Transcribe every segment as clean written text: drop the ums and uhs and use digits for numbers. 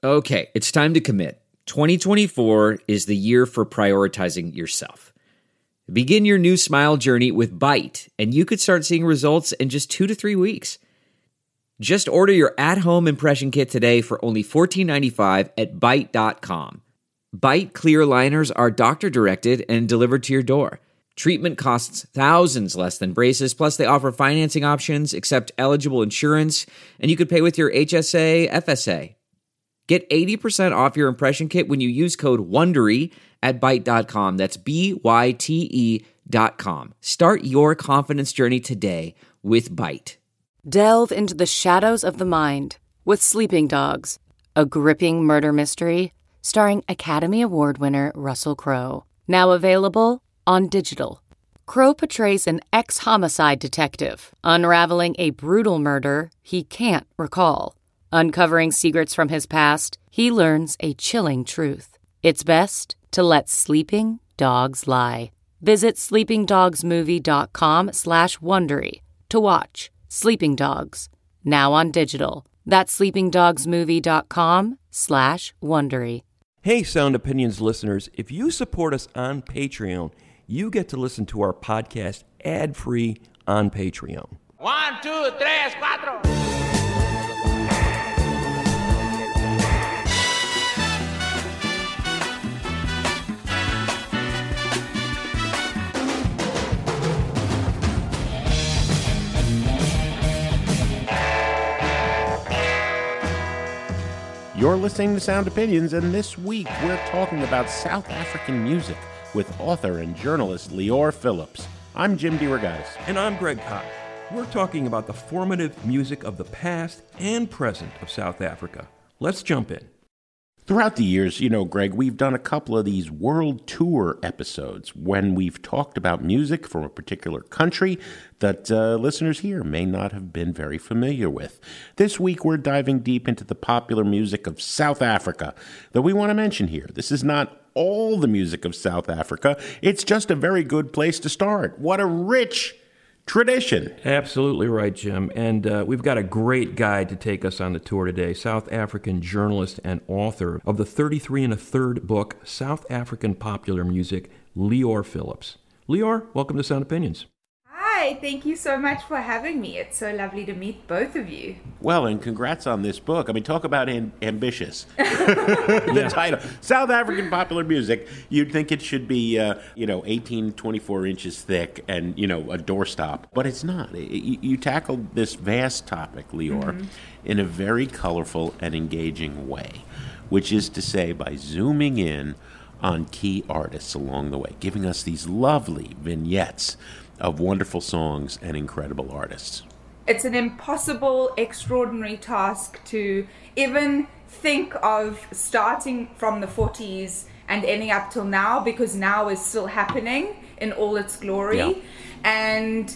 Okay, it's time to commit. 2024 is the year for prioritizing yourself. Begin your new smile journey with Byte, and you could start seeing results in just 2 to 3 weeks. Just order your at-home impression kit today for only $14.95 at Byte.com. Byte clear liners are doctor-directed and delivered to your door. Treatment costs thousands less than braces, plus they offer financing options, accept eligible insurance, and you could pay with your HSA, FSA. Get 80% off your impression kit when you use code WONDERY at Byte.com. That's BYTE.com. Start your confidence journey today with Byte. Delve into the shadows of the mind with Sleeping Dogs, a gripping murder mystery starring Academy Award winner Russell Crowe. Now available on digital. Crowe portrays an ex-homicide detective unraveling a brutal murder he can't recall. Uncovering secrets from his past, he learns a chilling truth. It's best to let sleeping dogs lie. Visit sleepingdogsmovie.com/Wondery to watch Sleeping Dogs, now on digital. That's sleepingdogsmovie.com/Wondery. Hey, Sound Opinions listeners, if you support us on Patreon, you get to listen to our podcast ad-free on Patreon. 1, 2, 3, 4. You're listening to Sound Opinions, and this week we're talking about South African music with author and journalist Lior Phillips. I'm Jim DeRogatis. And I'm Greg Koch. We're talking about the formative music of the past and present of South Africa. Let's jump in. Throughout the years, Greg, we've done a couple of these world tour episodes when we've talked about music from a particular country that listeners here may not have been very familiar with. This week, we're diving deep into the popular music of South Africa that we want to mention here. This is not all the music of South Africa. It's just a very good place to start. What a rich tradition. Absolutely right, Jim. And we've got a great guide to take us on the tour today. South African journalist and author of the 33 1/3 book, South African Popular Music, Lior Phillips. Lior, welcome to Sound Opinions. Hi, thank you so much for having me. It's so lovely to meet both of you. Well, and congrats on this book. I mean, talk about ambitious. The title, South African Popular Music. You'd think it should be, 18, 24 inches thick and, a doorstop. But it's not. You tackled this vast topic, Lior, in a very colorful and engaging way, which is to say by zooming in on key artists along the way, giving us these lovely vignettes of wonderful songs and incredible artists. It's an impossible, extraordinary task to even think of starting from the 40s and ending up till now, because now is still happening in all its glory. Yeah. And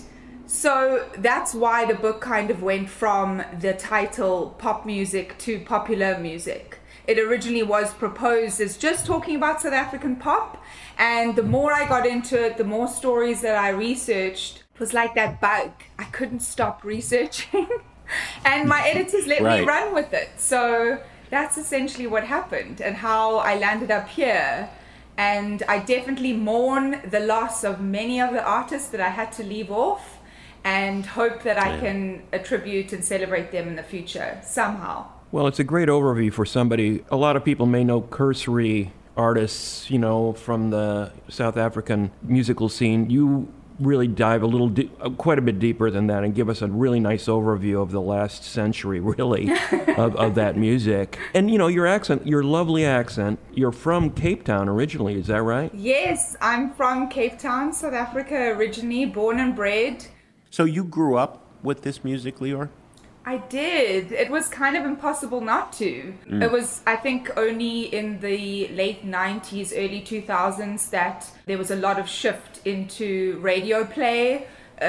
so that's why the book kind of went from the title pop music to popular music. It originally was proposed as just talking about South African pop, and the more I got into it, the more stories that I researched. It was like that bug. I couldn't stop researching, and my editors let me run with it. So that's essentially what happened and how I landed up here. And I definitely mourn the loss of many of the artists that I had to leave off, and hope that I can attribute and celebrate them in the future somehow. Well, it's a great overview for somebody. A lot of people may know cursory artists, from the South African musical scene. You really dive quite a bit deeper than that and give us a really nice overview of the last century, really, of that music. And, your accent, your lovely accent, you're from Cape Town originally, is that right? Yes, I'm from Cape Town, South Africa, originally, born and bred. So you grew up with this music, Lior? I did. It was kind of impossible not to. It was, I think, only in the late 90s, early 2000s that there was a lot of shift into radio play,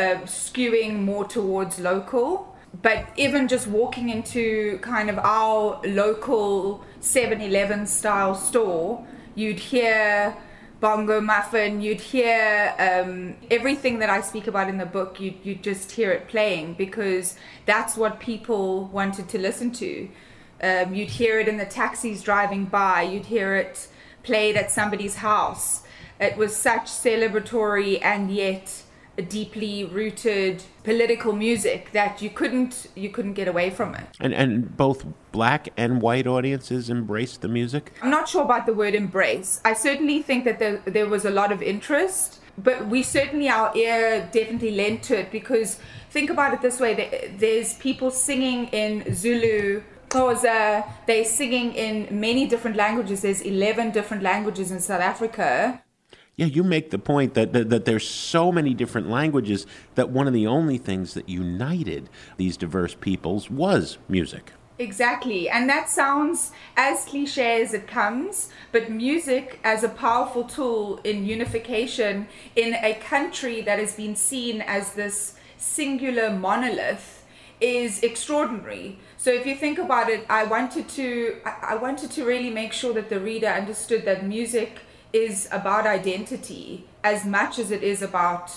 skewing more towards local. But even just walking into kind of our local 7-Eleven style store, you'd hear Bongo Muffin, you'd hear everything that I speak about in the book, you'd just hear it playing, because that's what people wanted to listen to. You'd hear it in the taxis driving by. You'd hear it played at somebody's house. It was such celebratory and yet a deeply rooted political music that you couldn't get away from it. And both black and white audiences embraced the music? I'm not sure about the word embrace. I certainly think that there was a lot of interest, but our ear definitely lent to it, because think about it this way, there's people singing in Zulu, Xhosa, they're singing in many different languages. There's 11 different languages in South Africa. Yeah, you make the point that there's so many different languages that one of the only things that united these diverse peoples was music. Exactly. And that sounds as cliche as it comes, but music as a powerful tool in unification in a country that has been seen as this singular monolith is extraordinary. So if you think about it, I wanted to really make sure that the reader understood that music is about identity as much as it is about,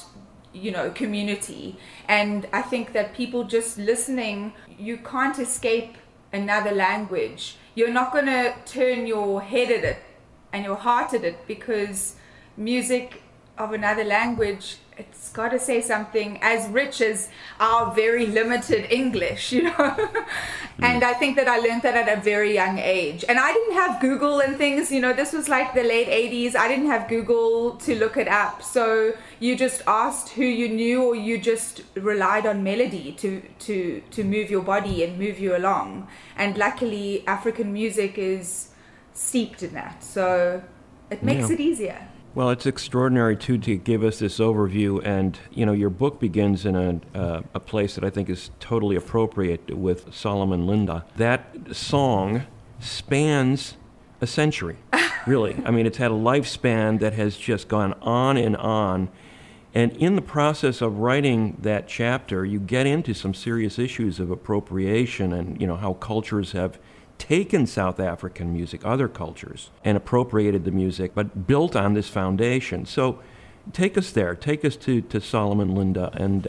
community. And I think that people just listening, you can't escape another language. You're not going to turn your head at it and your heart at it, because music of another language, it's got to say something as rich as our very limited English, And I think that I learned that at a very young age. And I didn't have Google and things, this was like the late 80s. I didn't have Google to look it up. So you just asked who you knew, or you just relied on melody to move your body and move you along. And luckily, African music is steeped in that. So it makes it easier. Well, it's extraordinary, too, to give us this overview. And, your book begins in a place that I think is totally appropriate with Solomon Linda. That song spans a century, really. I mean, it's had a lifespan that has just gone on and on. And in the process of writing that chapter, you get into some serious issues of appropriation and, how cultures have taken South African music, other cultures, and appropriated the music, but built on this foundation. So take us there. Take us to Solomon Linda and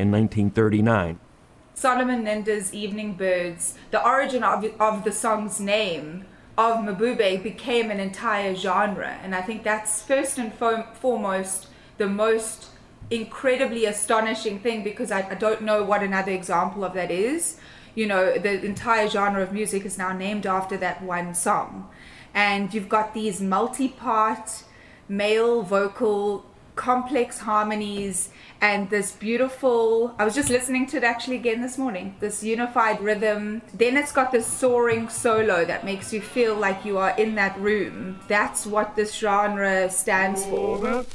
1939. Solomon Linda's Evening Birds, the origin of the song's name, of Mabube, became an entire genre. And I think that's first and foremost the most incredibly astonishing thing, because I don't know what another example of that is. The entire genre of music is now named after that one song. And you've got these multi-part, male vocal, complex harmonies, and this beautiful, I was just listening to it actually again this morning, this unified rhythm. Then it's got this soaring solo that makes you feel like you are in that room. That's what this genre stands for.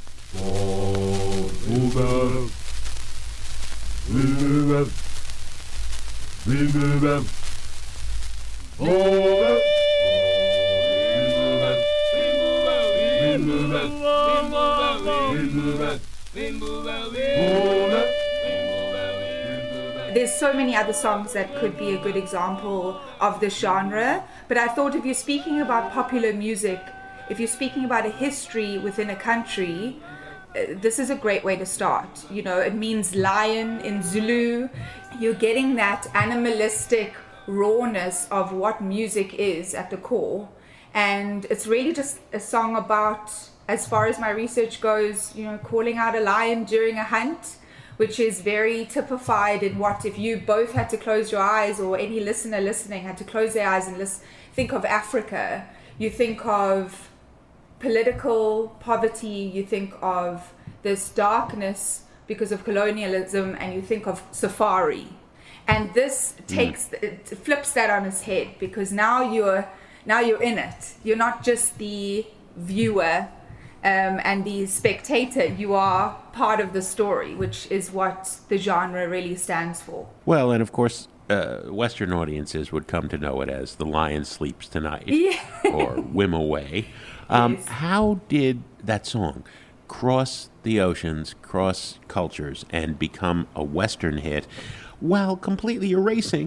There's so many other songs that could be a good example of this genre, but I thought if you're speaking about popular music, if you're speaking about a history within a country, this is a great way to start. It means lion in Zulu. You're getting that animalistic rawness of what music is at the core. And it's really just a song about, as far as my research goes, calling out a lion during a hunt, which is very typified in what, if you both had to close your eyes, or any listener listening had to close their eyes and think of Africa, you think of political poverty, you think of this darkness because of colonialism, and you think of safari. And this it flips that on its head, because now you're in it. You're not just the viewer and the spectator. You are part of the story, which is what the genre really stands for. Well, and of course, Western audiences would come to know it as The Lion Sleeps Tonight, or Whim Away. Yes. How did that song cross the oceans, cross cultures, and become a Western hit, while completely erasing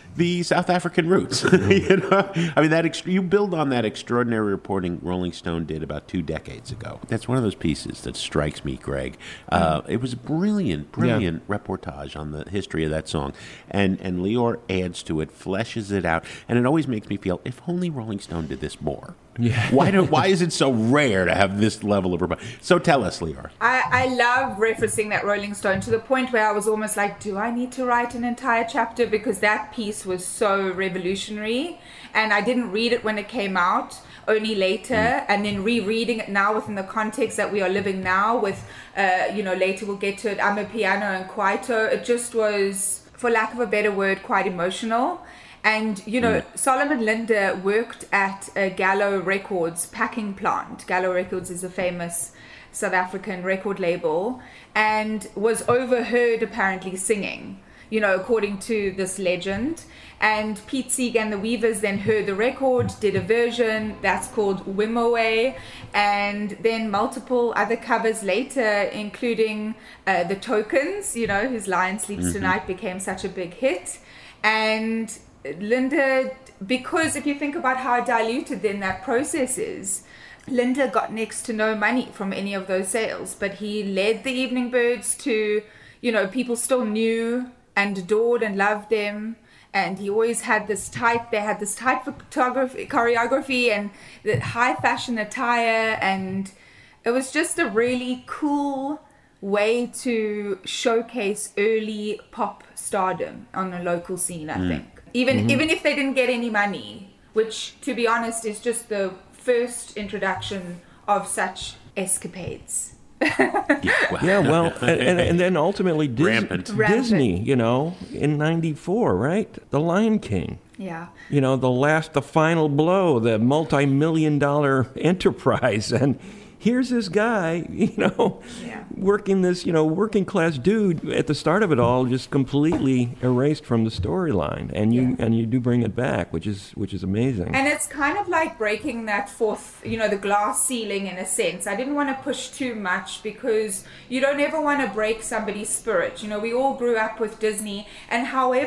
the South African roots. You know, I mean, you build on that extraordinary reporting Rolling Stone did about 2 decades ago. That's one of those pieces that strikes me, Greg. It was a brilliant reportage on the history of that song, and Leor adds to it, fleshes it out, and it always makes me feel, if only Rolling Stone did this more. Yeah. Why is it so rare to have this level of reporting? So tell us, Leor. I love referencing that Rolling Stone to the point where I was almost like, do I need to write an entire chapter? Because that piece was so revolutionary, and I didn't read it when it came out, only later, and then rereading it now within the context that we are living now with, later we'll get to it, Amapiano and Kwaito. It just was, for lack of a better word, quite emotional. And, Solomon Linde worked at Gallo Records packing plant. Gallo Records is a famous South African record label, and was overheard apparently singing, according to this legend. And Pete Sieg and the Weavers then heard the record, did a version that's called Wimowe, and then multiple other covers later, including The Tokens, whose Lion Sleeps Tonight became such a big hit. And Linde, because if you think about how diluted then that process is, Linde got next to no money from any of those sales, but he led the Evening Birds to, people still knew and adored and loved them. And he always had they had this tight choreography and the high fashion attire. And it was just a really cool way to showcase early pop stardom on a local scene, I think. Even if they didn't get any money, which, to be honest, is just the first introduction of such escapades. And then ultimately Disney, in 94, right? The Lion King. Yeah. The final blow, the multi-million-dollar enterprise. And here's this guy, working this, working class dude at the start of it all, just completely erased from the storyline. And you do bring it back, which is amazing. And it's kind of like breaking that fourth, the glass ceiling in a sense. I didn't want to push too much because you don't ever want to break somebody's spirit. We all grew up with Disney, and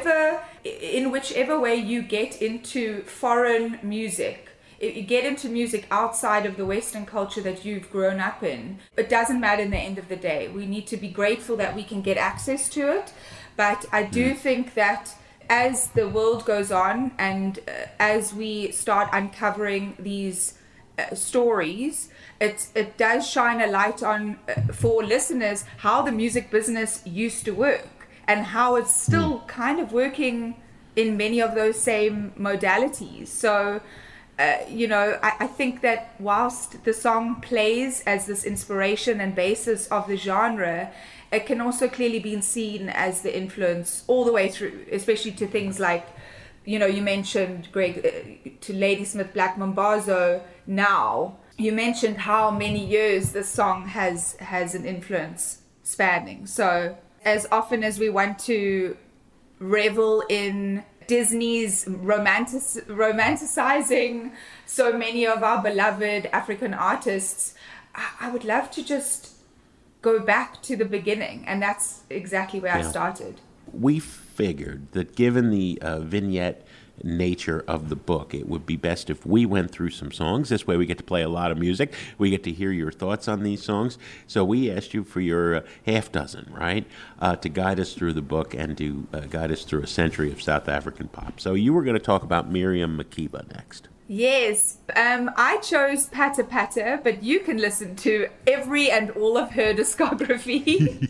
in whichever way you get into foreign music, if you get into music outside of the Western culture that you've grown up in, it doesn't matter in the end of the day. We need to be grateful that we can get access to it. But I do think that as the world goes on and as we start uncovering these stories, it does shine a light on, for listeners, how the music business used to work and how it's still kind of working in many of those same modalities. So I think that whilst the song plays as this inspiration and basis of the genre, it can also clearly be seen as the influence all the way through, especially to things like, you mentioned, Greg, to Ladysmith Black Mambazo now. You mentioned how many years this song has an influence spanning. So as often as we want to revel in Disney's romanticizing so many of our beloved African artists, I would love to just go back to the beginning, and that's exactly where I started. We figured that given the vignette nature of the book, it would be best if we went through some songs. This way we get to play a lot of music. We get to hear your thoughts on these songs. So we asked you for your half dozen, right, to guide us through the book and to guide us through a century of South African pop. So you were going to talk about Miriam Makeba next. Yes, I chose Pata Pata, but you can listen to every and all of her discography.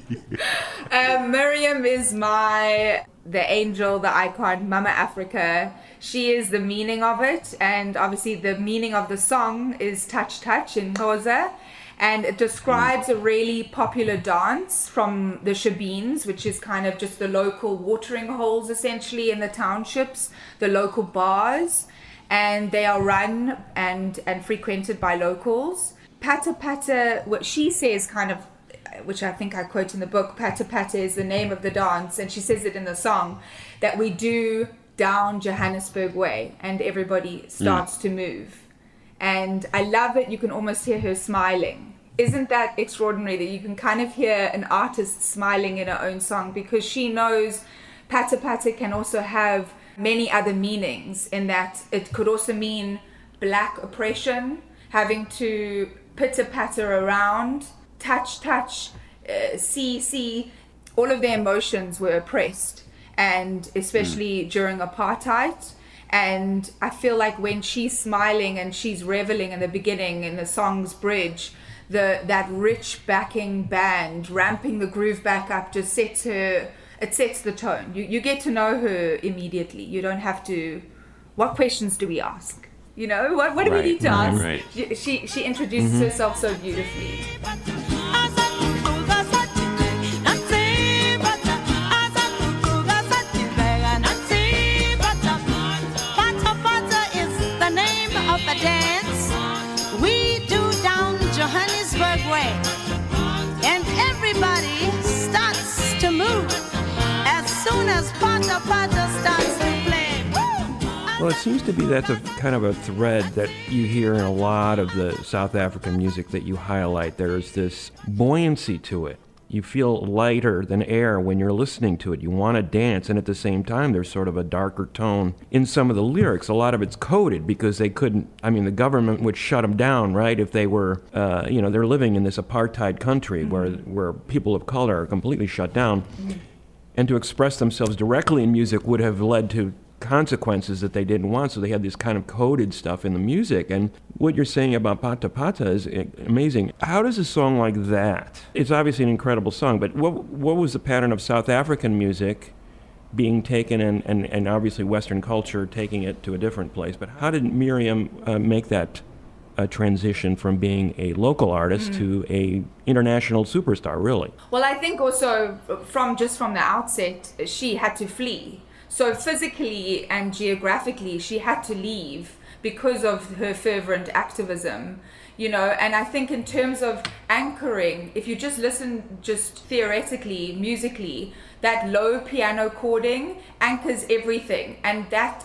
Miriam is the angel, the icon, Mama Africa. She is the meaning of it, and obviously the meaning of the song is Touch Touch in Xhosa, and it describes a really popular dance from the Shebeens, which is kind of just the local watering holes essentially in the townships, the local bars, and they are run and frequented by locals. Pata Pata, what she says kind of, which I think I quote in the book, Pata Pata is the name of the dance, and she says it in the song, that we do down Johannesburg way, and everybody starts to move. And I love it. You can almost hear her smiling. Isn't that extraordinary that you can kind of hear an artist smiling in her own song, because she knows Pata Pata can also have many other meanings, in that it could also mean black oppression, having to pitter-patter around, touch, see. All of their emotions were oppressed, and especially during apartheid. And I feel like when she's smiling and she's reveling in the beginning, in the song's bridge, that rich backing band ramping the groove back up just sets the tone. You get to know her immediately. You don't have to, what questions do we ask? You know, what do we need to ask? Right. She introduces herself so beautifully. And everybody starts to move as soon as Pata Pata starts to play. Well, it seems to be that's a kind of a thread that you hear in a lot of the South African music that you highlight. There's this buoyancy to it. You feel lighter than air when you're listening to it. You want to dance, and at the same time, there's sort of a darker tone in some of the lyrics. A lot of it's coded because they couldn't, the government would shut them down, right, if they were, they're living in this apartheid country where people of color are completely shut down. And to express themselves directly in music would have led to consequences that they didn't want, so they had this kind of coded stuff in the music. And what you're saying about Pata Pata is amazing. How does a song like that, it's obviously an incredible song, but what was the pattern of South African music being taken and obviously Western culture taking it to a different place, but how did Miriam make that transition from being a local artist to a international superstar, really? Well, I think also from the outset, she had to flee. So physically and geographically, she had to leave because of her fervent activism, and I think in terms of anchoring, if you just listen just theoretically, musically, that low piano chording anchors everything, and that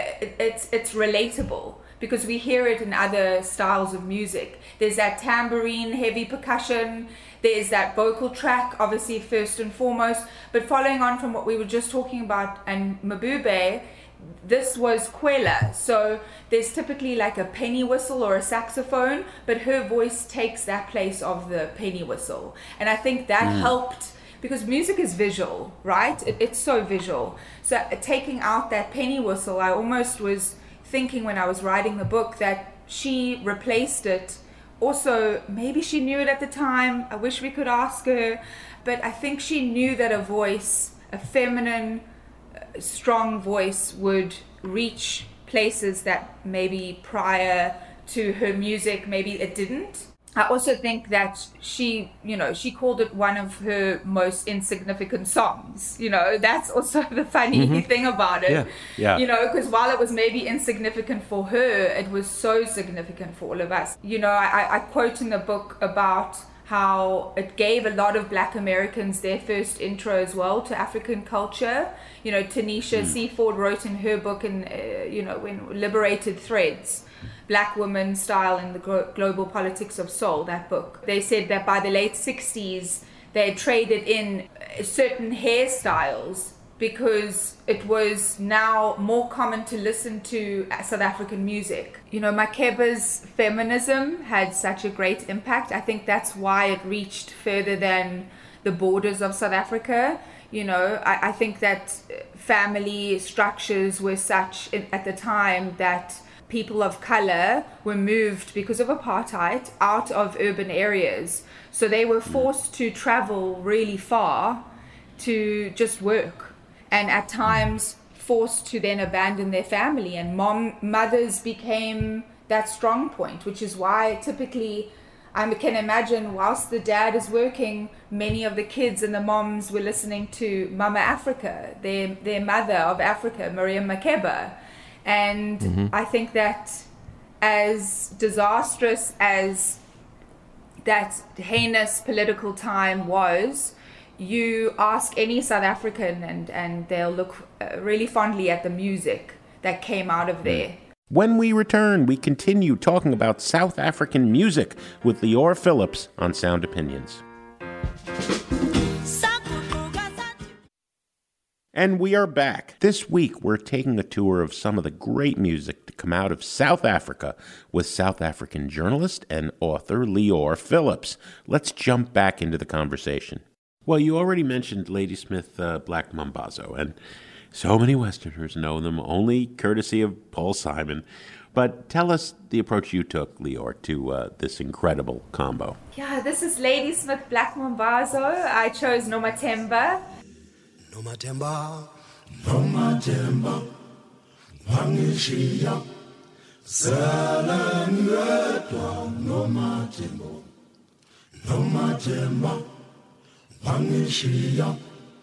it's relatable because we hear it in other styles of music. There's that tambourine, heavy percussion, there's that vocal track, obviously first and foremost, but following on from what we were just talking about and Mabube, this was Kwela, so there's typically like a penny whistle or a saxophone, but her voice takes that place of the penny whistle, and I think that helped, because music is visual, right? It's so visual, so taking out that penny whistle, I almost was thinking when I was writing the book that she replaced it. Also, maybe she knew it at the time. I wish we could ask her. But I think she knew that a feminine, strong voice would reach places that maybe prior to her music, maybe it didn't. I also think that she called it one of her most insignificant songs. That's also the funny thing about it. Yeah. Because while it was maybe insignificant for her, it was so significant for all of us. I quote in the book about how it gave a lot of Black Americans their first intro as well to African culture. Tanisha Seaford wrote in her book, when Liberated Threads, Black Women Style in the Global Politics of Soul, that book. They said that by the late 60s, they had traded in certain hairstyles because it was now more common to listen to South African music. Makeba's feminism had such a great impact. I think that's why it reached further than the borders of South Africa. I think that family structures were such at the time that people of color were moved because of apartheid out of urban areas. So they were forced to travel really far to just work, and at times forced to then abandon their family, and mothers became that strong point, which is why typically I can imagine whilst the dad is working, many of the kids and the moms were listening to Mama Africa, their mother of Africa, Miriam Makeba. And I think that as disastrous as that heinous political time was, you ask any South African and they'll look really fondly at the music that came out of there. When we return, we continue talking about South African music with Leora Phillips on Sound Opinions. And we are back. This week, we're taking a tour of some of the great music to come out of South Africa with South African journalist and author Lior Phillips. Let's jump back into the conversation. Well, you already mentioned Ladysmith Black Mambazo, and so many Westerners know them only courtesy of Paul Simon. But tell us the approach you took, Lior, to this incredible combo. Yeah, this is Ladysmith Black Mambazo. I chose Nomathemba. Nomathemba, Nomathemba, Wangishiya, Salangedwa, Nomathemba, Nomathemba, Wangishiya,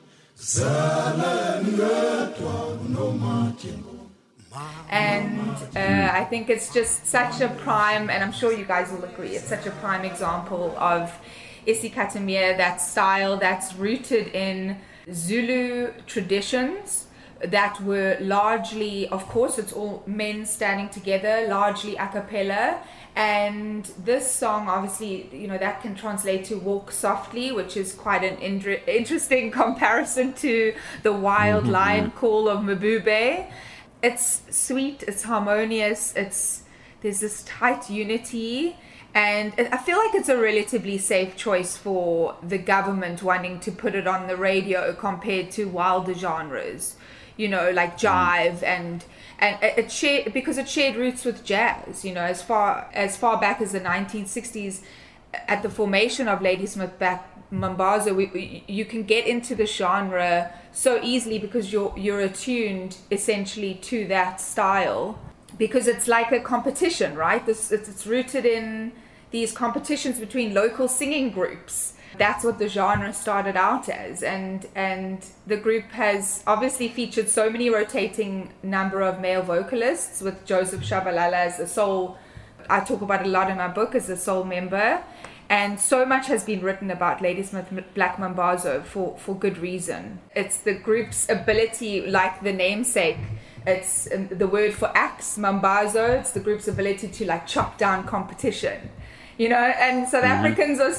Salangedwa, Nomathemba. And I think it's just such a prime, and I'm sure you guys will agree, it's such a prime example of isicathamiya, that style that's rooted in Zulu traditions that were largely, of course, it's all men standing together, largely a cappella. And this song, obviously, you know, that can translate to Walk Softly, which is quite an interesting comparison to the wild lion call of Mabube. It's sweet, it's harmonious, there's this tight unity, and I feel like it's a relatively safe choice for the government wanting to put it on the radio compared to wilder genres, you know, like jive and it shared, because it shared roots with jazz, you know, as far back as the 1960s, at the formation of Ladysmith Black Mambazo, you can get into the genre so easily because you're attuned essentially to that style, because it's like a competition, right? It's rooted in these competitions between local singing groups. That's what the genre started out as, and the group has obviously featured so many rotating number of male vocalists, with Joseph Shabalala as the sole, I talk about it a lot in my book, as the sole member. And so much has been written about Ladysmith Black Mambazo for good reason. It's the group's ability, like the namesake, it's the word for axe, Mambazo, it's the group's ability to like chop down competition, you know. And South Africans are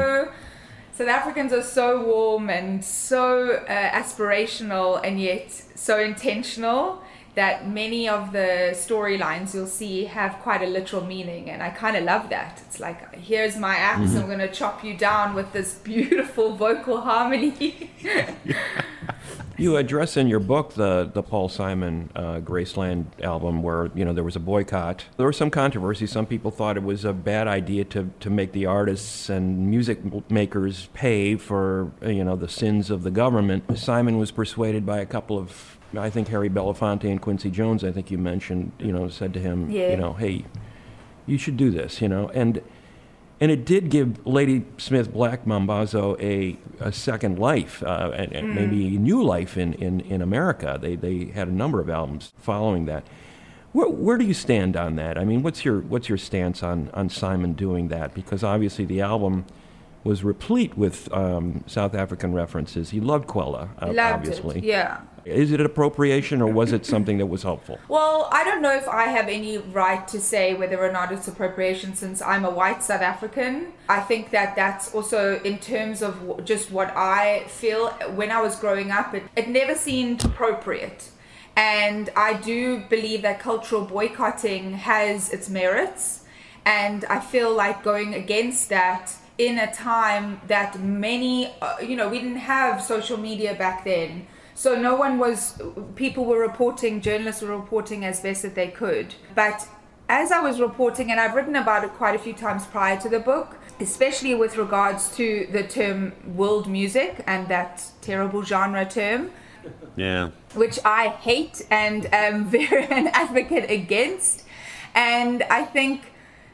so warm and so aspirational, and yet so intentional, that many of the storylines you'll see have quite a literal meaning, and I kind of love that. It's like, here's my axe, I'm going to chop you down with this beautiful vocal harmony. You address in your book the Paul Simon Graceland album, where, you know, there was a boycott. There was some controversy. Some people thought it was a bad idea to make the artists and music makers pay for, you know, the sins of the government. Simon was persuaded by a couple of, I think Harry Belafonte and Quincy Jones, I think you mentioned, you know, said to him, you know, hey, you should do this, you know. And it did give Ladysmith Black Mambazo a second life, and maybe a new life in America. They had a number of albums following that. Where do you stand on that? I mean, what's your stance on Simon doing that? Because obviously the album was replete with South African references. He loved Kwela, obviously. It, yeah. Is it an appropriation, or was it something that was helpful? Well, I don't know if I have any right to say whether or not it's appropriation, since I'm a white South African. I think that that's also in terms of just what I feel. When I was growing up, it never seemed appropriate. And I do believe that cultural boycotting has its merits. And I feel like going against that in a time that many, we didn't have social media back then. So people were reporting, journalists were reporting as best that they could. But as I was reporting, and I've written about it quite a few times prior to the book, especially with regards to the term world music and that terrible genre term, which I hate and am very an advocate against. And I think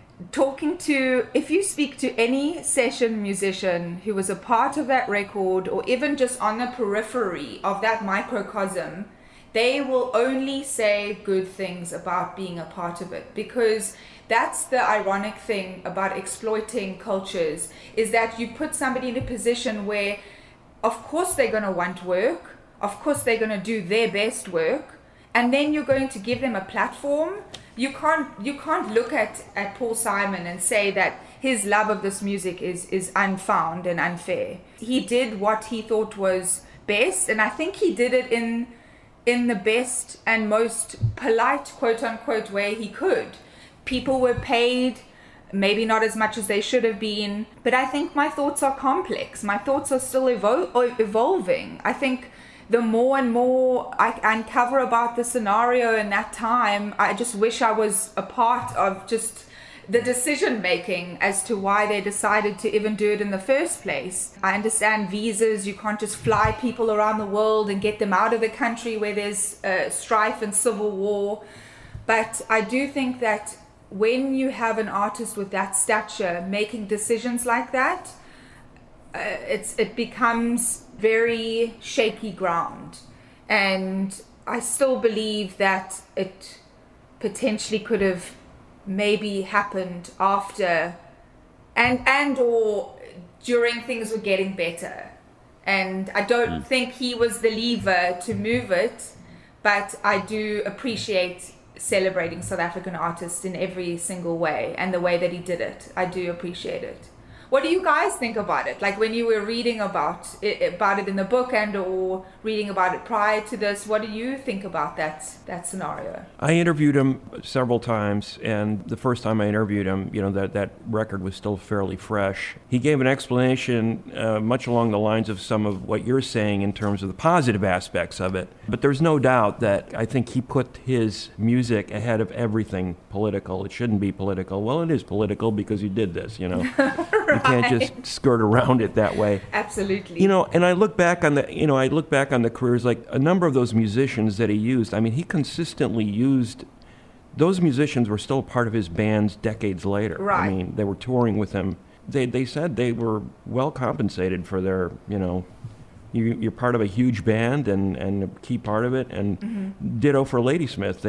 if you speak to any session musician who was a part of that record, or even just on the periphery of that microcosm, they will only say good things about being a part of it. Because that's the ironic thing about exploiting cultures, is that you put somebody in a position where, of course, they're going to want work, of course, they're going to do their best work, and then you're going to give them a platform. You can't look at Paul Simon and say that his love of this music is unfound and unfair. He did what he thought was best, and I think he did it in the best and most polite, quote unquote, way he could. People were paid, maybe not as much as they should have been, but I think my thoughts are complex. My thoughts are still evolving. I think the more and more I uncover about the scenario in that time, I just wish I was a part of just the decision making as to why they decided to even do it in the first place. I understand visas, you can't just fly people around the world and get them out of the country where there's strife and civil war. But I do think that when you have an artist with that stature making decisions like that, it becomes very shaky ground. And I still believe that it potentially could have maybe happened after and or during things were getting better. And I don't think he was the lever to move it, but I do appreciate celebrating South African artists in every single way, and the way that he did it, I do appreciate it. What do you guys think about it? Like when you were reading about it in the book and or reading about it prior to this, what do you think about that scenario? I interviewed him several times, and the first time I interviewed him, that record was still fairly fresh. He gave an explanation much along the lines of some of what you're saying in terms of the positive aspects of it. But there's no doubt that I think he put his music ahead of everything political. It shouldn't be political. Well, it is political because you did this, You can't just skirt around it that way. Absolutely. And I look back on the careers, like a number of those musicians that he used. I mean, he consistently used, those musicians were still part of his bands decades later. Right. I mean, they were touring with him. They said they were well compensated for their, you're part of a huge band and a key part of it. And ditto for Ladysmith.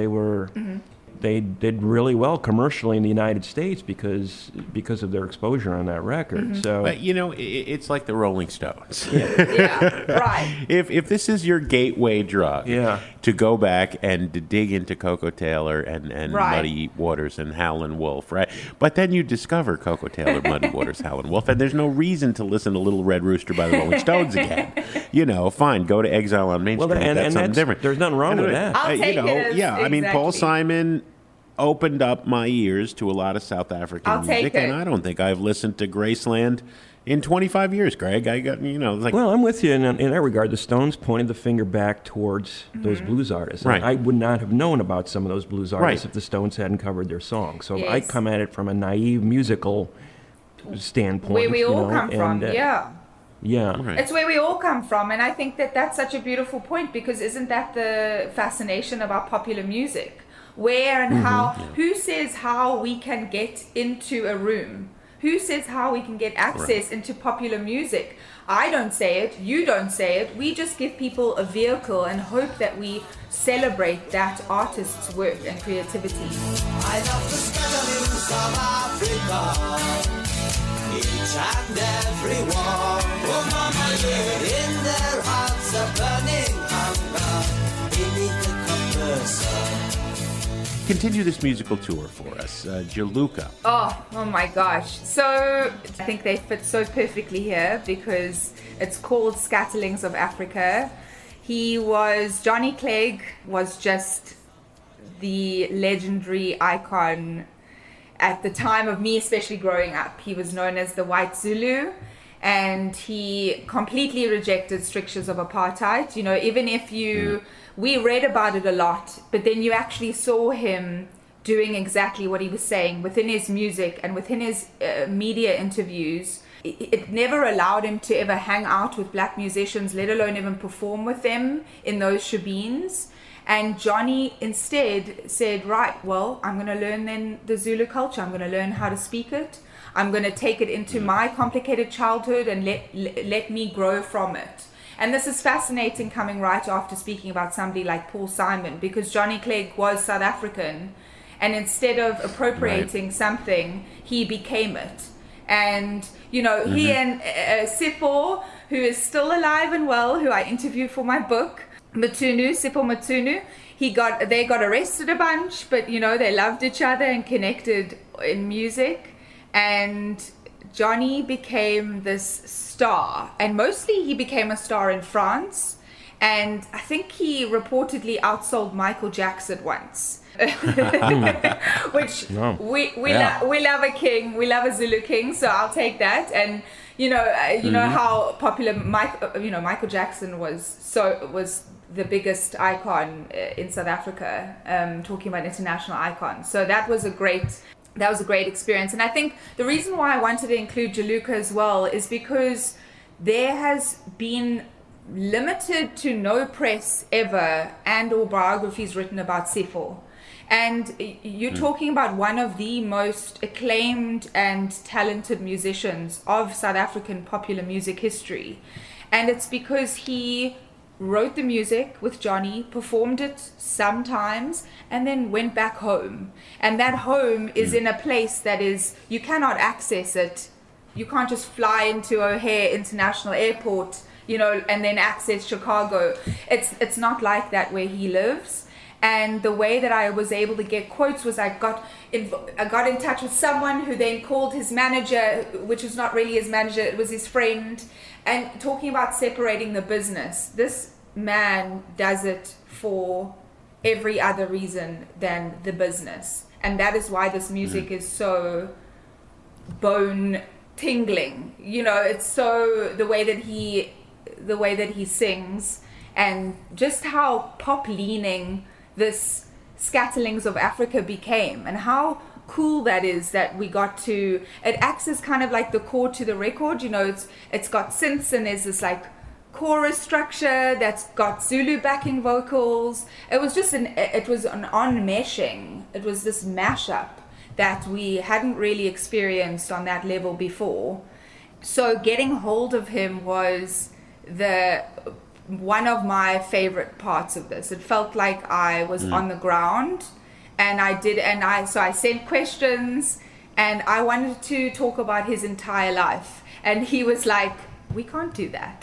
They did really well commercially in the United States because of their exposure on that record. So, but it's like the Rolling Stones. Yeah, right. If this is your gateway drug, to go back and to dig into Coco Taylor and right. Muddy Waters and Howlin' Wolf, right? But then you discover Coco Taylor, Muddy Waters, Howlin' Wolf, and there's no reason to listen to Little Red Rooster by the Rolling Stones again. Fine, go to Exile on Main Street. That's something different. There's nothing wrong with that. I'll take it as, I mean, Paul exactly. Simon opened up my ears to a lot of South African music, and I don't think I've listened to Graceland in 25 years, Greg. I got, Well, I'm with you in that regard. The Stones pointed the finger back towards those blues artists. Right. I would not have known about some of those blues artists if the Stones hadn't covered their songs. So Yes. I come at it from a naive musical standpoint. Where we all come from, Yeah. Right. It's where we all come from, and I think that that's such a beautiful point, because isn't that the fascination about popular music? Where and how, who says how we can get into a room? Who says how we can get access into popular music? I don't say it, you don't say it. We just give people a vehicle and hope that we celebrate that artist's work and creativity. I love the scatterings of Africa, each and every one. Oh, mama, yeah. In their hearts a burning hunger, beneath the copper sun. Continue this musical tour for us, Juluka. Oh my gosh. So I think they fit so perfectly here because it's called Scatterlings of Africa. Johnny Clegg was just the legendary icon at the time of me, especially growing up. He was known as the White Zulu, and he completely rejected strictures of apartheid. Even if we read about it a lot, but then you actually saw him doing exactly what he was saying within his music and within his media interviews. It never allowed him to ever hang out with black musicians, let alone even perform with them in those shebeens. And Johnny instead said, right, well, I'm going to learn then the Zulu culture. I'm going to learn how to speak it. I'm going to take it into my complicated childhood and let me grow from it. And this is fascinating, coming right after speaking about somebody like Paul Simon, because Johnny Clegg was South African, and instead of appropriating something, he became it. And, he and Sipho, who is still alive and well, who I interviewed for my book, Sipho Matunu, they got arrested a bunch, but, they loved each other and connected in music. And Johnny became this star, and mostly he became a star in France, and I think he reportedly outsold Michael Jackson once. Which we love a king, we love a Zulu king, so I'll take that. And you know how popular Michael Jackson was the biggest icon in South Africa, talking about international icons. So that was a great experience. And I think the reason why I wanted to include Juluka as well is because there has been limited to no press ever and or biographies written about Sipho. And you're talking about one of the most acclaimed and talented musicians of South African popular music history. And it's because he wrote the music with Johnny, performed it sometimes, and then went back home. And that home is in a place that is, you cannot access it. You can't just fly into O'Hare International Airport, and then access Chicago. It's not like that where he lives. And the way that I was able to get quotes was I got in touch with someone who then called his manager, which was not really his manager, it was his friend, and talking about separating the business. This man does it for every other reason than the business. And that is why this music is so bone tingling. It's so the way that he sings, and just how pop leaning this Scatterlings of Africa became, and how cool that is that we got to, it acts as kind of like the core to the record. It's got synths, and there's this like chorus structure that's got Zulu backing vocals. It was just an enmeshing. It was this mashup that we hadn't really experienced on that level before. So getting hold of him was one of my favorite parts of this. It felt like I was on the ground, and I sent questions, and I wanted to talk about his entire life, and he was like, we can't do that.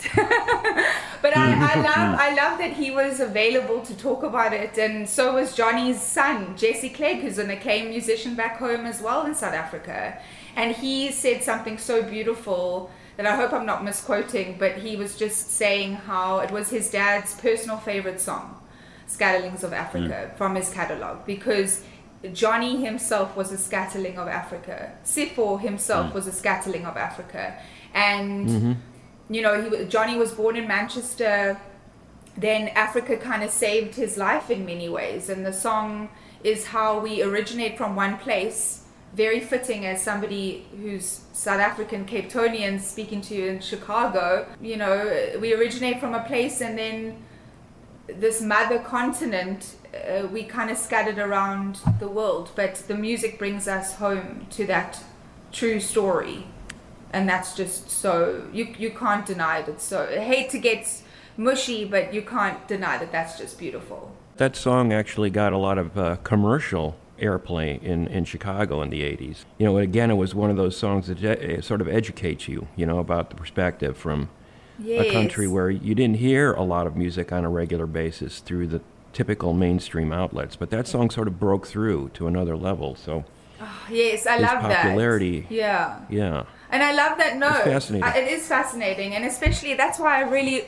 But I love that he was available to talk about it, and so was Johnny's son, Jesse Clegg, who's an acclaimed musician back home as well in South Africa. And he said something so beautiful that I hope I'm not misquoting, but he was just saying how it was his dad's personal favorite song, Scatterlings of Africa, from his catalog, because Johnny himself was a scatterling of Africa. Sipho himself was a scatterling of Africa. And, Johnny was born in Manchester. Then Africa kind of saved his life in many ways. And the song is how we originate from one place. Very fitting as somebody who's South African, Cape Townian, speaking to you in Chicago. We originate from a place, and then this mother continent, we kind of scattered around the world. But the music brings us home to that true story. And that's just so, you can't deny it. So I hate to get mushy, but you can't deny that that's just beautiful. That song actually got a lot of commercial airplay in Chicago in the 80s. Again, it was one of those songs that sort of educates you, about the perspective from a country where you didn't hear a lot of music on a regular basis through the typical mainstream outlets. But that song sort of broke through to another level. So yes, I love that. Popularity. Yeah. And I love that. No, it's fascinating. It is fascinating, and especially that's why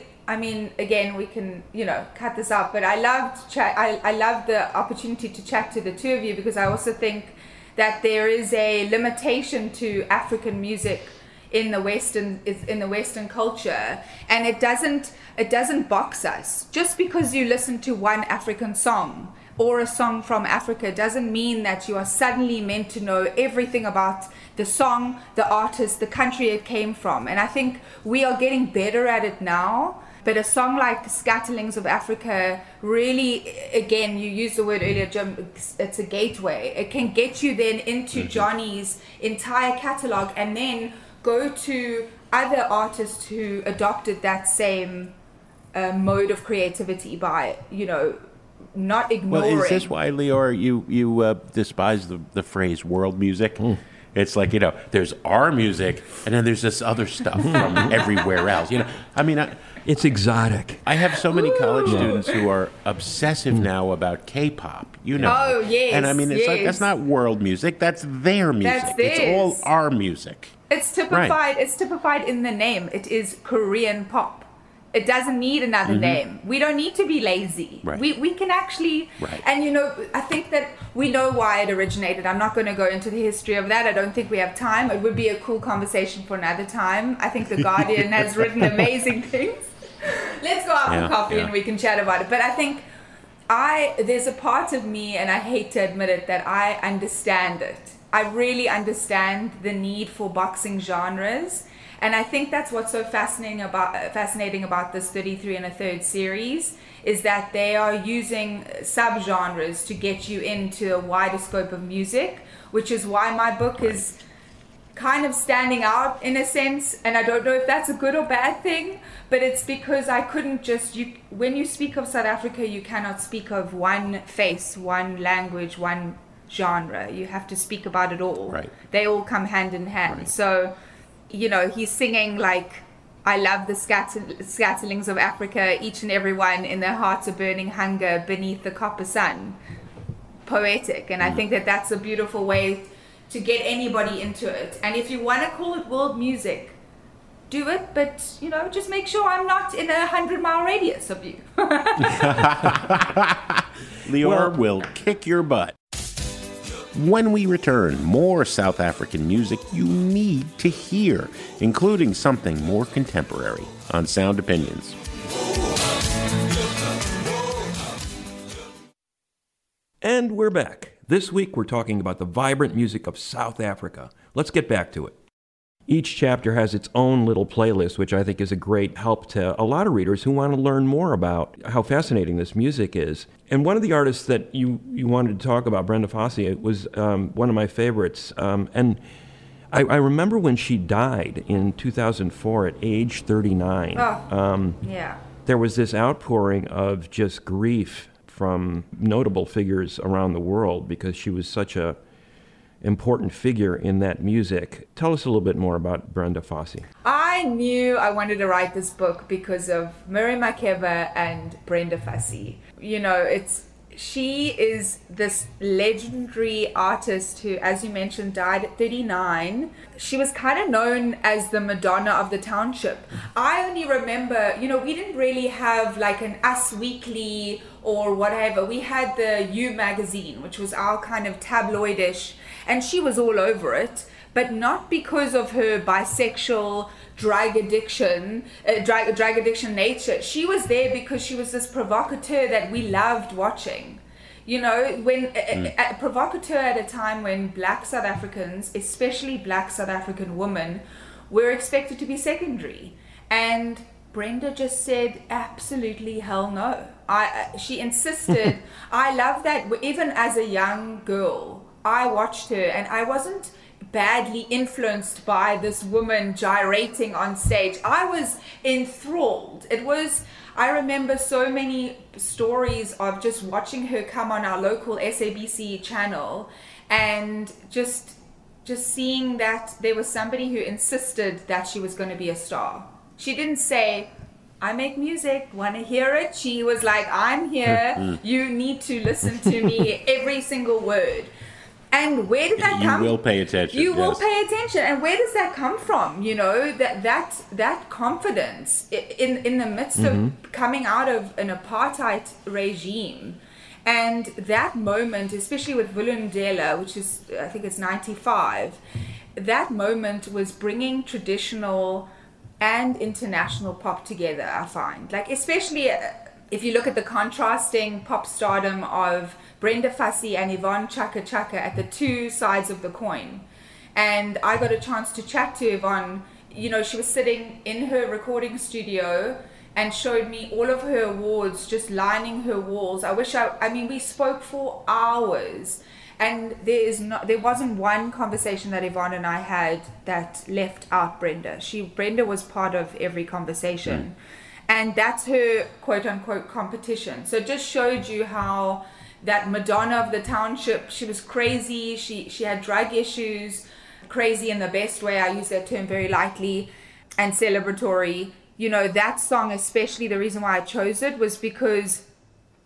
again, we can, cut this out, but I love the opportunity to chat to the two of you, because I also think that there is a limitation to African music in the Western culture, and it doesn't box us. Just because you listen to one African song or a song from Africa doesn't mean that you are suddenly meant to know everything about the song, the artist, the country it came from. And I think we are getting better at it now. But a song like Scatterlings of Africa really, again, you used the word earlier, Jim, it's a gateway. It can get you then into Johnny's entire catalog, and then go to other artists who adopted that same mode of creativity by, not ignoring. Well, is this why, Leora, you despise the phrase world music? It's like, there's our music, and then there's this other stuff from everywhere else. It's exotic. I have so many college students who are obsessive now about K-pop, You know. Oh, yes, And I mean, it's like, yes. that's not world music. That's their music. That's It's all theirs. our music. It's typified. It's typified in the name. It is Korean pop. It doesn't need another name. We don't need to be lazy. Right. We can actually. Right. And you know, I think that we know why it originated. I'm not going to go into the history of that. I don't think we have time. It would be a cool conversation for another time. I think The Guardian has written amazing things. Let's go out Yeah, for coffee yeah. and we can chat about it. But I think there's a part of me, and I hate to admit it, that I understand it. I really understand the need for boxing genres, and I think that's what's so fascinating about this 33 1/3 series, is that they are using subgenres to get you into a wider scope of music, which is why my book is kind of standing out in a sense, and I don't know if that's a good or bad thing, but it's because I couldn't just, when you speak of South Africa, you cannot speak of one face, one language, one genre. You have to speak about it all. Right. They all come hand in hand. Right. So, you know, he's singing like, I love the scatterlings of Africa, each and every one in their hearts are burning hunger beneath the copper sun. Poetic. And I think that that's a beautiful way to get anybody into it. And if you want to call it world music, do it, but you know, just make sure I'm not in a 100-mile radius of you. Lior will kick your butt. When we return, more South African music you need to hear, including something more contemporary on Sound Opinions. And we're back. This week we're talking about the vibrant music of South Africa. Let's get back to it. Each chapter has its own little playlist, which I think is a great help to a lot of readers who want to learn more about how fascinating this music is. And one of the artists that you wanted to talk about, Brenda Fassie, was one of my favorites. And I remember when she died in 2004 at age 39. Yeah. There was this outpouring of just grief from notable figures around the world because she was such a important figure in that music. Tell us a little bit more about Brenda Fassie. I knew I wanted to write this book because of Miriam Makeba and Brenda Fassie. You know, she is this legendary artist who, as you mentioned, died at 39. She was kind of known as the Madonna of the township. I only remember, you know, we didn't really have like an Us Weekly or whatever. We had the You magazine, which was our kind of tabloidish, and she was all over it, but not because of her bisexual drug addiction nature. She was there because she was this provocateur that we loved watching. You know, when a provocateur at a time when Black South Africans, especially Black South African women, were expected to be secondary. And Brenda just said, absolutely hell no. She insisted. I love that. Even as a young girl, I watched her and I wasn't badly influenced by this woman gyrating on stage. I was enthralled. I remember so many stories of just watching her come on our local SABC channel and just seeing that there was somebody who insisted that she was going to be a star. She didn't say, I make music, want to hear it? She was like, I'm here. You need to listen to me, every single word. And where did that come? You will pay attention. You will pay attention. And where does that come from? You know, that confidence in the midst of coming out of an apartheid regime. And that moment, especially with Vulindlela, which is, I think it's 95, that moment was bringing traditional and international pop together, I find. Like, especially if you look at the contrasting pop stardom of Brenda Fassie and Yvonne Chaka Chaka at the two sides of the coin. And I got a chance to chat to Yvonne. You know, she was sitting in her recording studio and showed me all of her awards just lining her walls. I mean, we spoke for hours. And there wasn't one conversation that Yvonne and I had that left out Brenda. Brenda was part of every conversation. And that's her quote-unquote competition. So it just showed you how that Madonna of the township, she was crazy. She had drug issues, crazy in the best way. I use that term very lightly, and celebratory. You know, that song especially, the reason why I chose it was because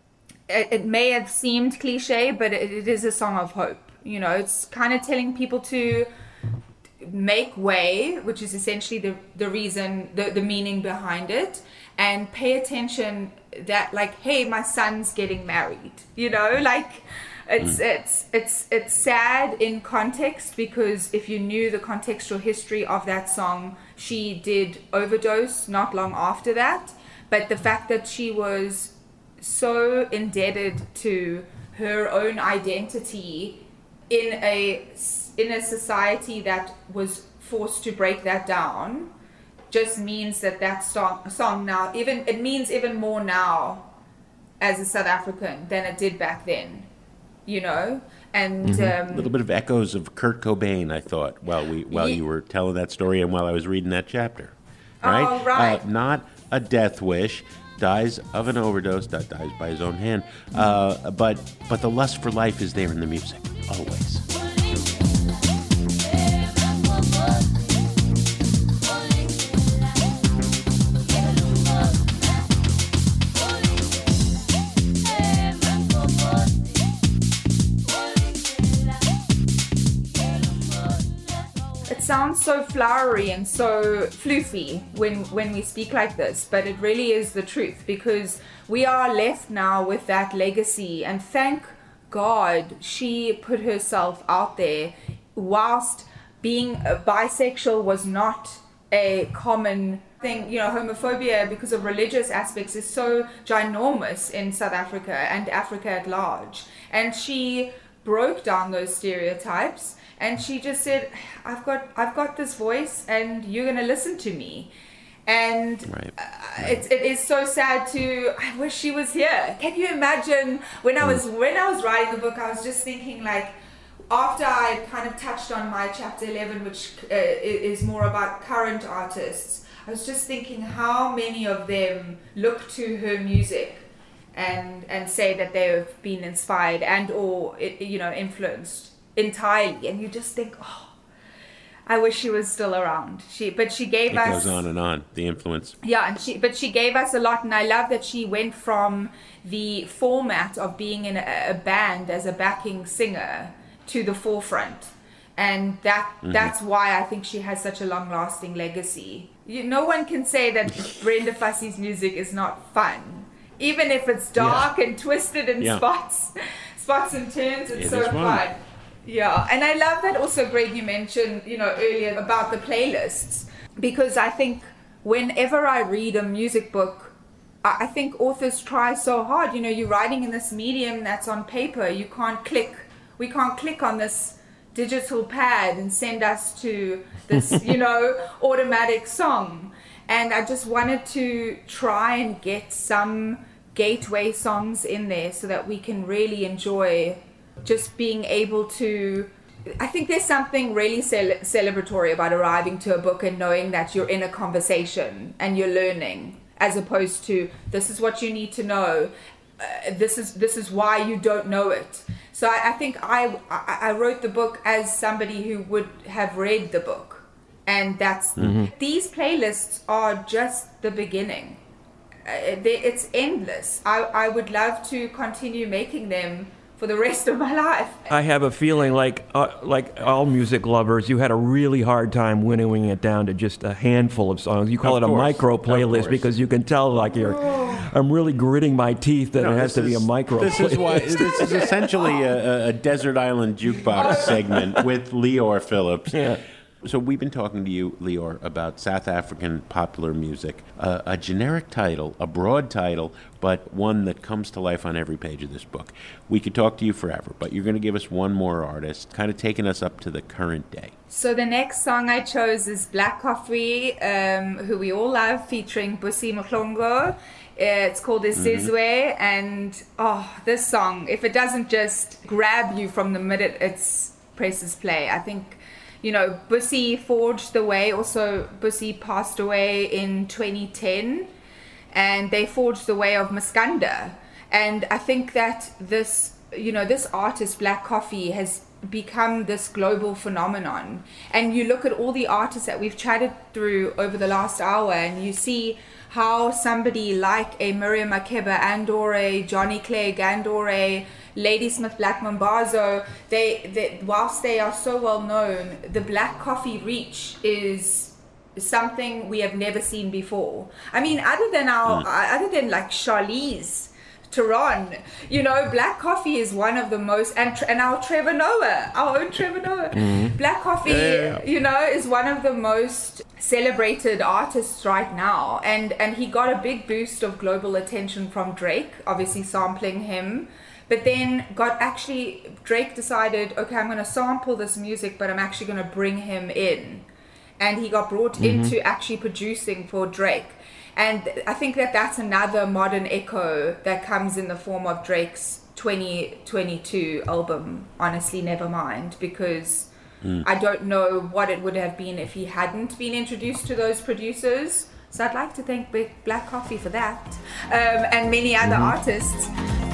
it may have seemed cliche, but it is a song of hope. You know, it's kind of telling people to make way, which is essentially the reason, the meaning behind it, and pay attention that, like, hey, my son's getting married, you know, like, it's sad in context, because if you knew the contextual history of that song, she did overdose not long after that. But the fact that she was so indebted to her own identity in a society that was forced to break that down, just means that song now, it means even more now as a South African than it did back then, you know. And a little bit of echoes of Kurt Cobain, I thought, while you were telling that story and while I was reading that chapter. Right? Oh, right. Not a death wish, dies of an overdose, dies by his own hand, but the lust for life is there in the music, always. Sounds so flowery and so floofy when we speak like this, but it really is the truth, because we are left now with that legacy, and thank God she put herself out there. Whilst being bisexual was not a common thing, you know, homophobia, because of religious aspects, is so ginormous in South Africa and Africa at large, and she broke down those stereotypes. And she just said, I've got this voice, and you're going to listen to me. And it is so sad I wish she was here. Can you imagine when I was writing the book, I was just thinking, like, after I kind of touched on my chapter 11, which is more about current artists, I was just thinking how many of them look to her music and say that they have been inspired and or, you know, influenced entirely, and you just think, oh, I wish she was still around. But she gave us. It goes on and on, the influence. Yeah, and she gave us a lot, and I love that she went from the format of being in a band as a backing singer to the forefront, and that's why I think she has such a long-lasting legacy. No one can say that Brenda Fussey's music is not fun, even if it's dark and twisted in spots and turns. It's so fun. Yeah, and I love that also, Greg, you mentioned, you know, earlier about the playlists, because I think whenever I read a music book, I think authors try so hard. You know, you're writing in this medium that's on paper. We can't click on this digital pad and send us to this, you know, automatic song. And I just wanted to try and get some gateway songs in there so that we can really enjoy just being able to. I think there's something really celebratory about arriving to a book and knowing that you're in a conversation and you're learning, as opposed to this is what you need to know, this is why you don't know it. So I think I wrote the book as somebody who would have read the book, and that's these playlists are just the beginning. It's endless. I would love to continue making them for the rest of my life. I have a feeling like all music lovers, you had a really hard time winnowing it down to just a handful of songs. You call it a micro playlist because you can tell, like, I'm really gritting my teeth that it has to be a micro playlist. This is essentially a desert island jukebox segment with Leor Phillips. Yeah. So we've been talking to you, Leor, about South African popular music. A generic title, a broad title, but one that comes to life on every page of this book. We could talk to you forever, but you're going to give us one more artist, kind of taking us up to the current day. So the next song I chose is Black Coffee, who we all love, featuring Busi Mhlongo. It's called Isizwe, and this song, if it doesn't just grab you from the minute it presses play, I think, you know, Busi forged the way. Also, Busi passed away in 2010, and they forged the way of Maskanda. And I think that this artist, Black Coffee, has become this global phenomenon. And you look at all the artists that we've chatted through over the last hour, and you see how somebody like a Miriam Makeba Andore, Johnny Clegg Andore, Ladysmith Black Mambazo, they whilst they are so well known, the Black Coffee reach is something we have never seen before. I mean, other than like Charlize Theron, you know, Black Coffee is one of the most, and our Trevor Noah, our own Trevor Noah. Black Coffee, you know, is one of the most celebrated artists right now, and he got a big boost of global attention from Drake, obviously sampling him. But then Drake decided, okay, I'm going to sample this music, but I'm actually going to bring him in. And he got brought into actually producing for Drake. And I think that's another modern echo that comes in the form of Drake's 2022 album, Honestly Nevermind, because I don't know what it would have been if he hadn't been introduced to those producers. So I'd like to thank Black Coffee for that, and many other artists.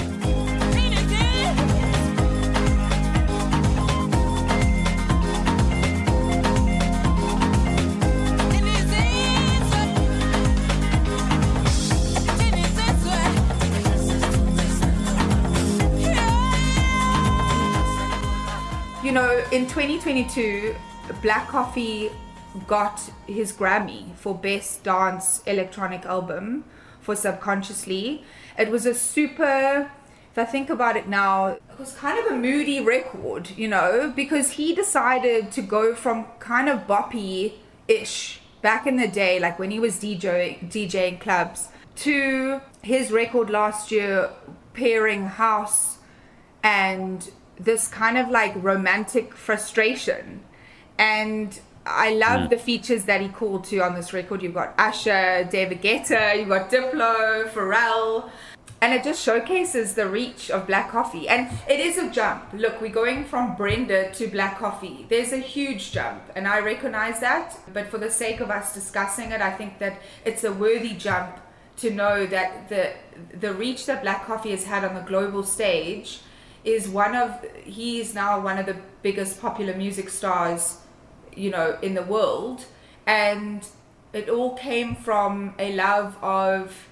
You know, in 2022, Black Coffee got his Grammy for Best Dance Electronic Album for Subconsciously. It was a super, if I think about it now, it was kind of a moody record, you know, because he decided to go from kind of boppy-ish back in the day, like when he was DJing clubs, to his record last year pairing house and this kind of like romantic frustration. And I love the features that he called to on this record. You've got Usher, David Guetta, you've got Diplo, Pharrell, and it just showcases the reach of Black Coffee. And it is a jump. Look, we're going from Brenda to Black Coffee. There's a huge jump, and I recognize that. But for the sake of us discussing it, I think that it's a worthy jump to know that the reach that Black Coffee has had on the global stage is he is now one of the biggest popular music stars, you know, in the world. And it all came from a love of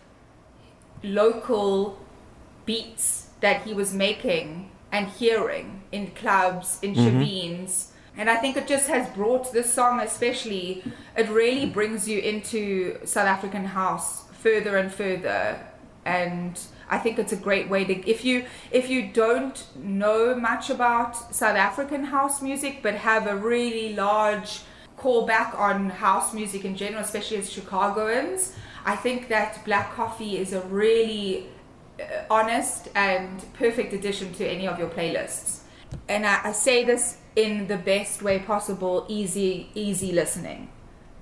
local beats that he was making and hearing in clubs, in shebeens. And I think it just has brought this song especially, it really brings you into South African house further and further. And I think it's a great way to, if you don't know much about South African house music, but have a really large callback on house music in general, especially as Chicagoans, I think that Black Coffee is a really honest and perfect addition to any of your playlists. And I say this in the best way possible, easy listening.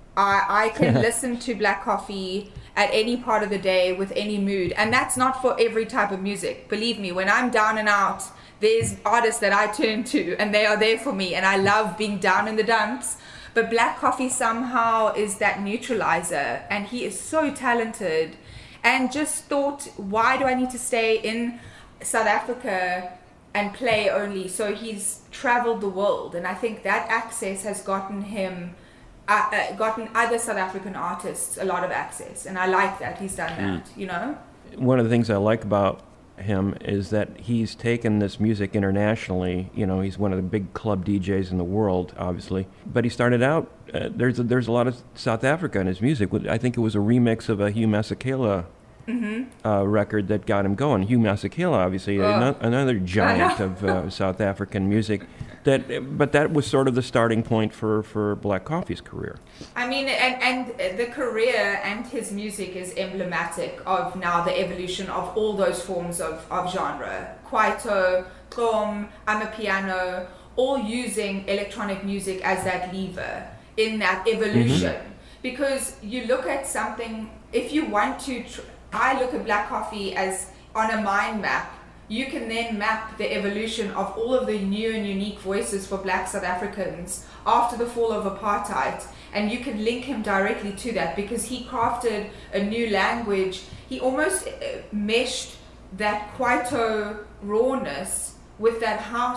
I can listen to Black Coffee at any part of the day with any mood, and that's not for every type of music. Believe me, when I'm down and out, there's artists that I turn to and they are there for me, and I love being down in the dumps. But Black Coffee somehow is that neutralizer, and he is so talented, and just thought, why do I need to stay in South Africa and play only? So he's traveled the world, and I think that access has gotten him gotten other South African artists a lot of access, and I like that he's done that, you know? One of the things I like about him is that he's taken this music internationally. You know, he's one of the big club DJs in the world, obviously. But he started out, there's a lot of South Africa in his music. I think it was a remix of a Hugh Masekela record that got him going. Hugh Masekela, obviously, another giant of South African music. But that was sort of the starting point for Black Coffee's career. I mean, and the career and his music is emblematic of now the evolution of all those forms of genre. Kwaito, Gqom, Amapiano, all using electronic music as that lever in that evolution. Because you look at something, if you want to, I look at Black Coffee as on a mind map. You can then map the evolution of all of the new and unique voices for Black South Africans after the fall of apartheid, and you can link him directly to that because he crafted a new language. He almost meshed that Kwaito rawness with that house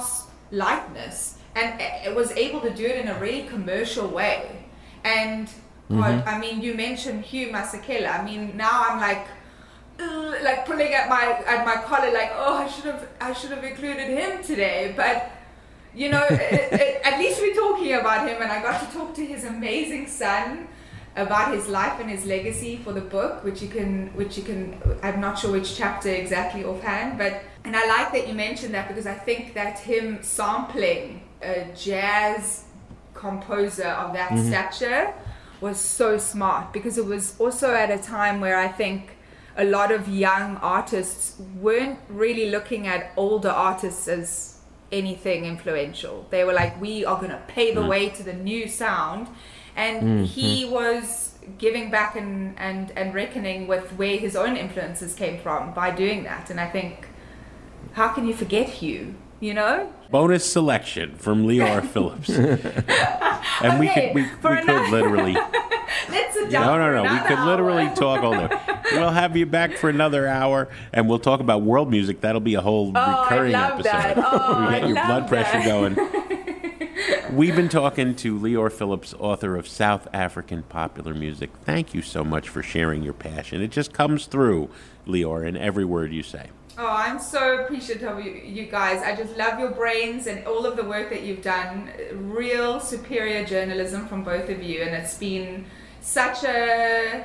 lightness, and it was able to do it in a really commercial way. And God, I mean, you mentioned Hugh Masekela. I mean, now I'm like pulling at my collar, like, oh, I should have included him today. But you know, at least we're talking about him, and I got to talk to his amazing son about his life and his legacy for the book, which you can. I'm not sure which chapter exactly offhand, and I like that you mentioned that, because I think that him sampling a jazz composer of that stature was so smart, because it was also at a time where I think a lot of young artists weren't really looking at older artists as anything influential. They were like, we are going to pave the way to the new sound. And he was giving back and reckoning with where his own influences came from by doing that. And I think, how can you forget Hugh, you know? Bonus selection from Leor Phillips. And Okay, we could literally... Let's sit down. No. We could literally talk all day. We'll have you back for another hour, and we'll talk about world music. That'll be a whole recurring I love episode. That. Oh, we get your blood pressure that. going. We've been talking to Leor Phillips, author of South African Popular Music. Thank you so much for sharing your passion. It just comes through, Leor, in every word you say. Oh, I'm so appreciative of you guys. I just love your brains and all of the work that you've done. Real superior journalism from both of you, and it's been such a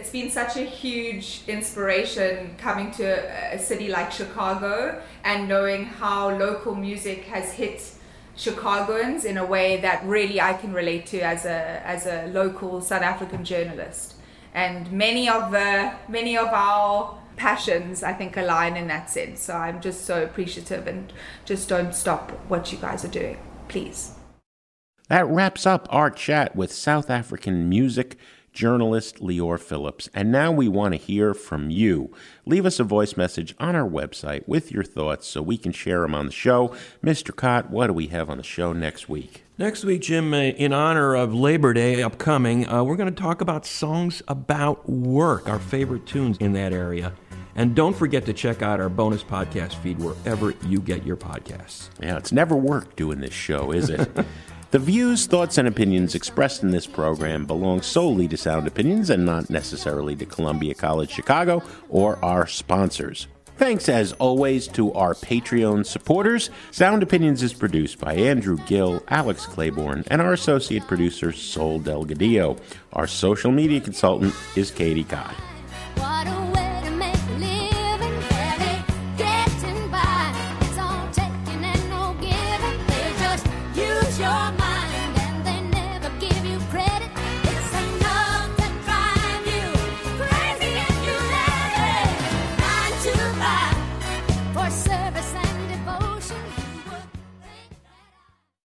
huge inspiration coming to a city like Chicago and knowing how local music has hit Chicagoans in a way that really I can relate to as a local South African journalist. And many of our passions, I think, align in that sense. So I'm just so appreciative, and just don't stop what you guys are doing, please. That wraps up our chat with South African music journalist Leor Phillips. And now we want to hear from you. Leave us a voice message on our website with your thoughts so we can share them on the show. Mr. Cott, what do we have on the show next week? Next week, Jim, in honor of Labor Day upcoming, we're going to talk about songs about work, our favorite tunes in that area. And don't forget to check out our bonus podcast feed wherever you get your podcasts. Yeah, it's never work doing this show, is it? The views, thoughts, and opinions expressed in this program belong solely to Sound Opinions and not necessarily to Columbia College Chicago or our sponsors. Thanks, as always, to our Patreon supporters. Sound Opinions is produced by Andrew Gill, Alex Claiborne, and our associate producer, Sol Delgadillo. Our social media consultant is Katie Cott. What a way to make a living, barely getting by. It's all taking and no giving. They just use your mind and they never give you credit. It's enough to drive you crazy if you let it. 9 to 5 for service.